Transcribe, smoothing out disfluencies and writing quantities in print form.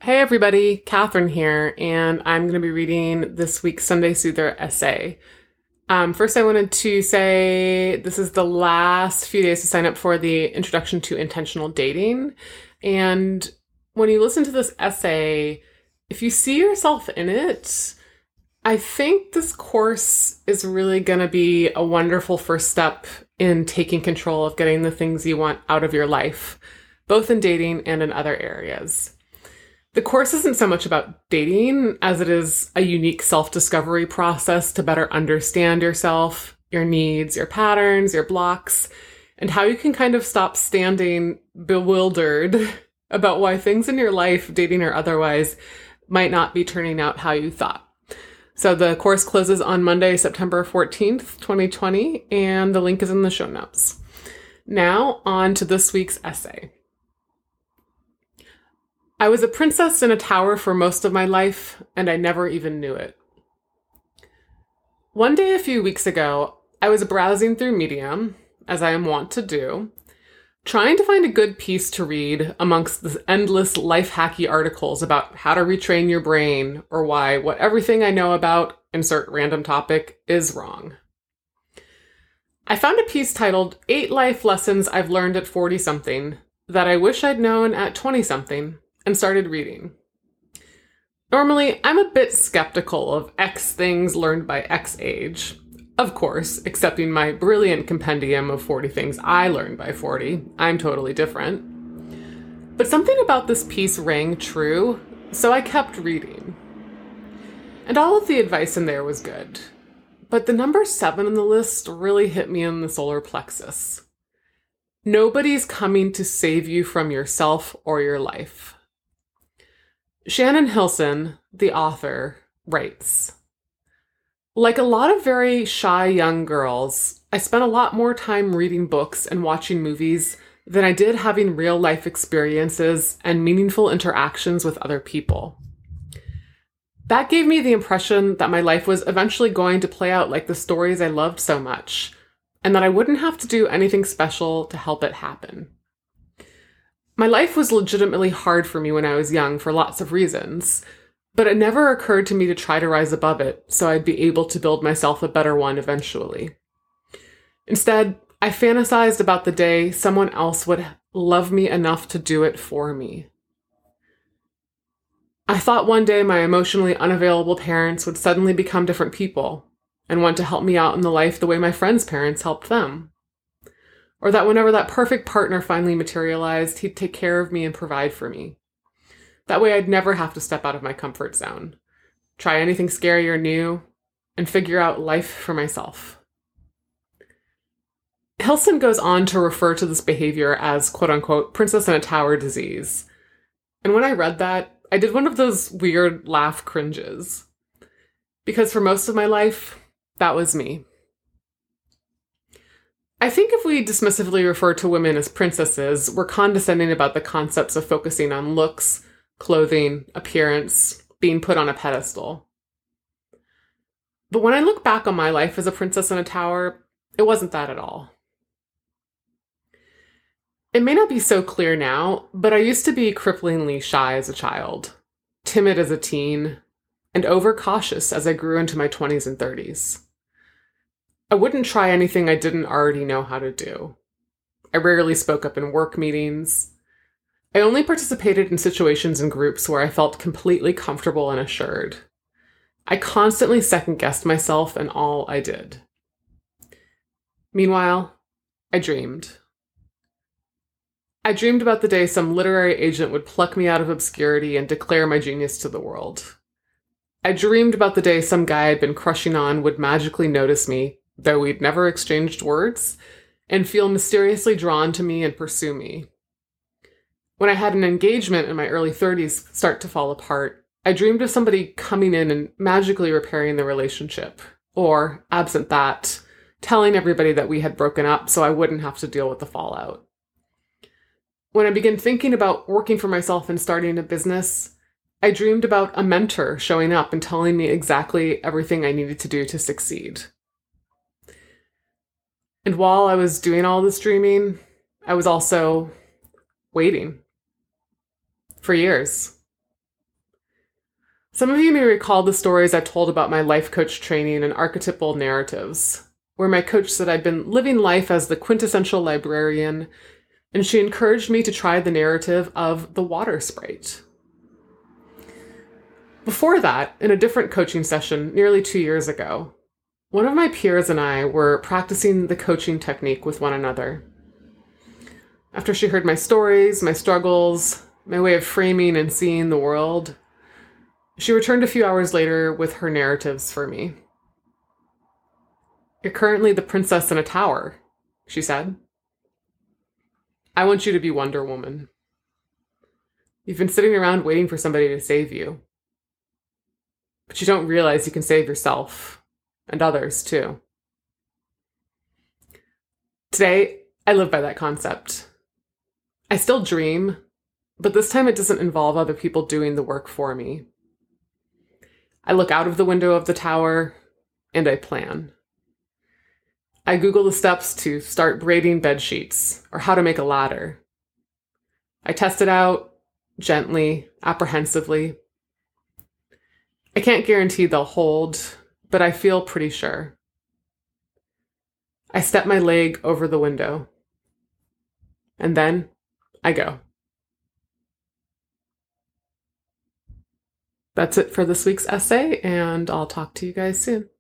Hey everybody, Catherine here, and I'm going to be reading this week's Sunday Soother essay. First, I wanted to say this is the last few days to sign up for the Introduction to Intentional Dating. And when you listen to this essay, if you see yourself in it, I think this course is really going to be a wonderful first step in taking control of getting the things you want out of your life, both in dating and in other areas. The course isn't so much about dating as it is a unique self-discovery process to better understand yourself, your needs, your patterns, your blocks, and how you can kind of stop standing bewildered about why things in your life, dating or otherwise, might not be turning out how you thought. So the course closes on Monday, September 14th, 2020, and the link is in the show notes. Now, on to this week's essay. I was a princess in a tower for most of my life, and I never even knew it. One day a few weeks ago, I was browsing through Medium, as I am wont to do, trying to find a good piece to read amongst the endless life-hacky articles about how to retrain your brain or why what everything I know about, insert random topic, is wrong. I found a piece titled 8 Life Lessons I've Learned at 40-something that I wish I'd known at 20-something, and started reading. Normally, I'm a bit skeptical of X things learned by X age. Of course, accepting my brilliant compendium of 40 things I learned by 40, I'm totally different. But something about this piece rang true, so I kept reading. And all of the advice in there was good. But the number 7 on the list really hit me in the solar plexus. Nobody's coming to save you from yourself or your life. Shannon Hilsen, the author, writes, like a lot of very shy young girls, I spent a lot more time reading books and watching movies than I did having real life experiences and meaningful interactions with other people. That gave me the impression that my life was eventually going to play out like the stories I loved so much, and that I wouldn't have to do anything special to help it happen. My life was legitimately hard for me when I was young for lots of reasons, but it never occurred to me to try to rise above it so I'd be able to build myself a better one eventually. Instead, I fantasized about the day someone else would love me enough to do it for me. I thought one day my emotionally unavailable parents would suddenly become different people and want to help me out in the life the way my friends' parents helped them. Or that whenever that perfect partner finally materialized, he'd take care of me and provide for me. That way I'd never have to step out of my comfort zone, try anything scary or new, and figure out life for myself. Hilsen goes on to refer to this behavior as, quote-unquote, princess in a tower disease. And when I read that, I did one of those weird laugh cringes. Because for most of my life, that was me. I think if we dismissively refer to women as princesses, we're condescending about the concepts of focusing on looks, clothing, appearance, being put on a pedestal. But when I look back on my life as a princess in a tower, it wasn't that at all. It may not be so clear now, but I used to be cripplingly shy as a child, timid as a teen, and overcautious as I grew into my 20s and 30s. I wouldn't try anything I didn't already know how to do. I rarely spoke up in work meetings. I only participated in situations and groups where I felt completely comfortable and assured. I constantly second-guessed myself and all I did. Meanwhile, I dreamed. I dreamed about the day some literary agent would pluck me out of obscurity and declare my genius to the world. I dreamed about the day some guy I'd been crushing on would magically notice me, though we'd never exchanged words, and feel mysteriously drawn to me and pursue me. When I had an engagement in my early 30s start to fall apart, I dreamed of somebody coming in and magically repairing the relationship, or, absent that, telling everybody that we had broken up so I wouldn't have to deal with the fallout. When I began thinking about working for myself and starting a business, I dreamed about a mentor showing up and telling me exactly everything I needed to do to succeed. And while I was doing all this dreaming, I was also waiting for years. Some of you may recall the stories I told about my life coach training and archetypal narratives, where my coach said I'd been living life as the quintessential librarian, and she encouraged me to try the narrative of the water sprite. Before that, in a different coaching session nearly 2 years ago, one of my peers and I were practicing the coaching technique with one another. After she heard my stories, my struggles, my way of framing and seeing the world, she returned a few hours later with her narratives for me. "You're currently the princess in a tower," she said. "I want you to be Wonder Woman. You've been sitting around waiting for somebody to save you. But you don't realize you can save yourself and others too." Today, I live by that concept. I still dream, but this time it doesn't involve other people doing the work for me. I look out of the window of the tower and I plan. I Google the steps to start braiding bed sheets or how to make a ladder. I test it out gently, apprehensively. I can't guarantee they'll hold, but I feel pretty sure. I step my leg over the window, and then I go. That's it for this week's essay, and I'll talk to you guys soon.